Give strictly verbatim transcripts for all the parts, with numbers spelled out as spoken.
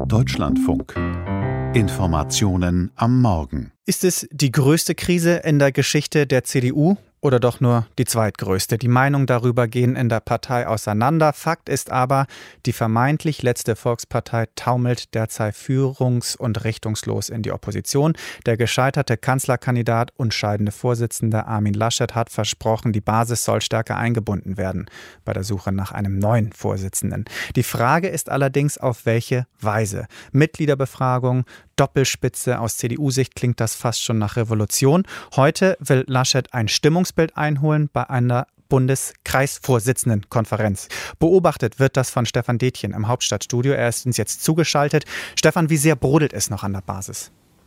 Deutschlandfunk. Informationen am Morgen. Ist es die größte Krise in der Geschichte der C D U oder doch nur die zweitgrößte? Die Meinungen darüber gehen in der Partei auseinander. Fakt ist aber, die vermeintlich letzte Volkspartei taumelt derzeit führungs- und richtungslos in die Opposition. Der gescheiterte Kanzlerkandidat und scheidende Vorsitzende Armin Laschet hat versprochen, die Basis soll stärker eingebunden werden bei der Suche nach einem neuen Vorsitzenden. Die Frage ist allerdings, auf welche Weise. Mitgliederbefragung, Doppelspitze, aus C D U-Sicht klingt das fast schon nach Revolution. Heute will Laschet ein Stimmungsbild einholen bei einer Bundeskreisvorsitzendenkonferenz. Beobachtet wird das von Stefan Detjen im Hauptstadtstudio. Er ist uns jetzt zugeschaltet. Stefan, wie sehr brodelt es noch an der Basis?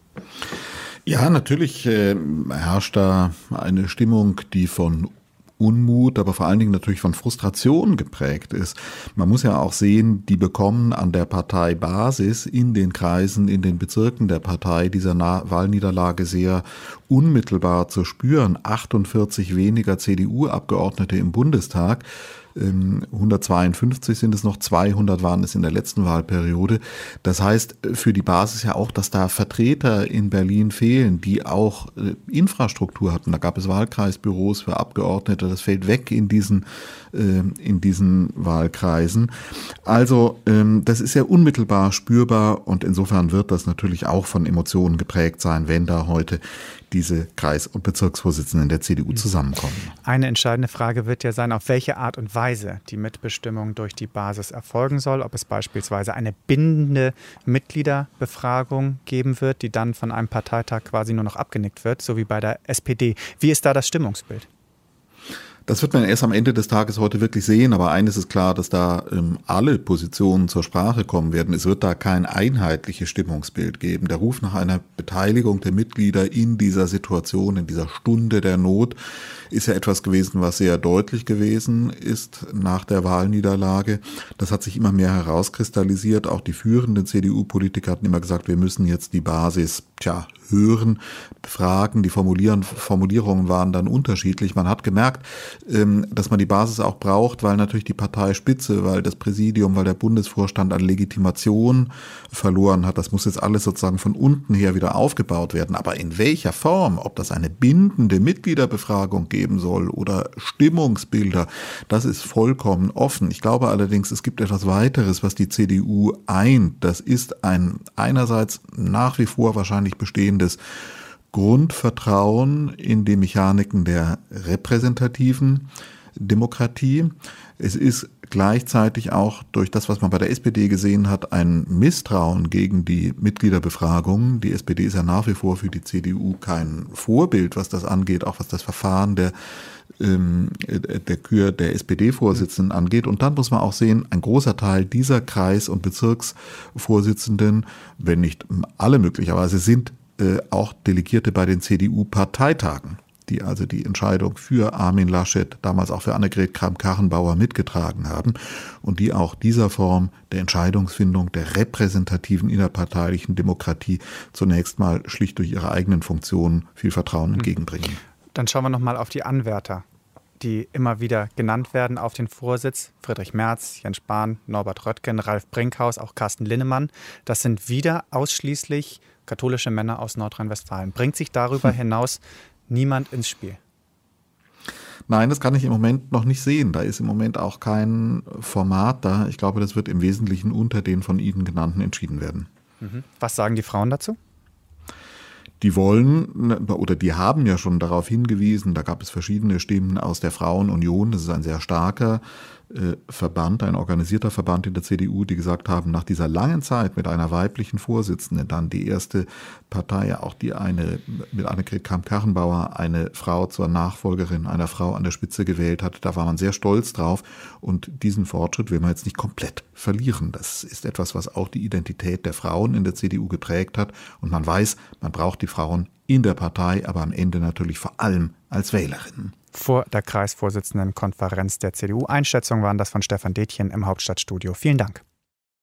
Ja, natürlich äh, herrscht da eine Stimmung, die von Unmut, aber vor allen Dingen natürlich von Frustration geprägt ist. Man muss ja auch sehen, die bekommen an der Parteibasis in den Kreisen, in den Bezirken der Partei dieser Na- Wahlniederlage sehr unmittelbar zu spüren. achtundvierzig weniger C D U-Abgeordnete im Bundestag. hundertzweiundfünfzig sind es noch, zweihundert waren es in der letzten Wahlperiode. Das heißt für die Basis ja auch, dass da Vertreter in Berlin fehlen, die auch Infrastruktur hatten. Da gab es Wahlkreisbüros für Abgeordnete, das fällt weg in diesen, in diesen Wahlkreisen. Also das ist ja unmittelbar spürbar und insofern wird das natürlich auch von Emotionen geprägt sein, wenn da heute diese Kreis- und Bezirksvorsitzenden der C D U zusammenkommen. Eine entscheidende Frage wird ja sein, auf welche Art und Weise die Mitbestimmung durch die Basis erfolgen soll. Ob es beispielsweise eine bindende Mitgliederbefragung geben wird, die dann von einem Parteitag quasi nur noch abgenickt wird, so wie bei der S P D. Wie ist da das Stimmungsbild? Das wird man erst am Ende des Tages heute wirklich sehen, aber eines ist klar, dass da ähm, alle Positionen zur Sprache kommen werden. Es wird da kein einheitliches Stimmungsbild geben. Der Ruf nach einer Beteiligung der Mitglieder in dieser Situation, in dieser Stunde der Not, ist ja etwas gewesen, was sehr deutlich gewesen ist nach der Wahlniederlage. Das hat sich immer mehr herauskristallisiert. Auch die führenden C D U-Politiker hatten immer gesagt, wir müssen jetzt die Basis, tja, hören, befragen. Die Formulieren, Formulierungen waren dann unterschiedlich. Man hat gemerkt, dass man die Basis auch braucht, weil natürlich die Parteispitze, weil das Präsidium, weil der Bundesvorstand an Legitimation verloren hat. Das muss jetzt alles sozusagen von unten her wieder aufgebaut werden. Aber in welcher Form, ob das eine bindende Mitgliederbefragung geben soll oder Stimmungsbilder, das ist vollkommen offen. Ich glaube allerdings, es gibt etwas weiteres, was die C D U eint. Das ist ein einerseits nach wie vor wahrscheinlich bestehendes Grundvertrauen in die Mechaniken der repräsentativen Demokratie. Es ist gleichzeitig auch durch das, was man bei der S P D gesehen hat, ein Misstrauen gegen die Mitgliederbefragung. Die S P D ist ja nach wie vor für die C D U kein Vorbild, was das angeht, auch was das Verfahren der der Kür der S P D-Vorsitzenden angeht. Und dann muss man auch sehen, ein großer Teil dieser Kreis- und Bezirksvorsitzenden, wenn nicht alle möglicherweise, sind äh, auch Delegierte bei den C D U-Parteitagen, die also die Entscheidung für Armin Laschet, damals auch für Annegret Kramp-Karrenbauer mitgetragen haben und die auch dieser Form der Entscheidungsfindung, der repräsentativen innerparteilichen Demokratie zunächst mal schlicht durch ihre eigenen Funktionen viel Vertrauen entgegenbringen. Dann schauen wir nochmal auf die Anwärter, die immer wieder genannt werden auf den Vorsitz. Friedrich Merz, Jens Spahn, Norbert Röttgen, Ralf Brinkhaus, auch Carsten Linnemann. Das sind wieder ausschließlich katholische Männer aus Nordrhein-Westfalen. Bringt sich darüber hm. hinaus niemand ins Spiel? Nein, das kann ich im Moment noch nicht sehen. Da ist im Moment auch kein Format da. Ich glaube, das wird im Wesentlichen unter den von Ihnen genannten entschieden werden. Mhm. Was sagen die Frauen dazu? Die wollen oder die haben ja schon darauf hingewiesen, da gab es verschiedene Stimmen aus der Frauenunion, das ist ein sehr starker äh, Verband, ein organisierter Verband in der C D U, die gesagt haben, nach dieser langen Zeit mit einer weiblichen Vorsitzenden, dann die erste Partei, auch die eine mit Annegret Kramp-Karrenbauer eine Frau zur Nachfolgerin einer Frau an der Spitze gewählt hat, da war man sehr stolz drauf und diesen Fortschritt will man jetzt nicht komplett verlieren. Das ist etwas, was auch die Identität der Frauen in der C D U geprägt hat und man weiß, man braucht die Frauen in der Partei, aber am Ende natürlich vor allem als Wählerinnen. Vor der Kreisvorsitzendenkonferenz der C D U. Einschätzungen waren das von Stefan Detjen im Hauptstadtstudio. Vielen Dank.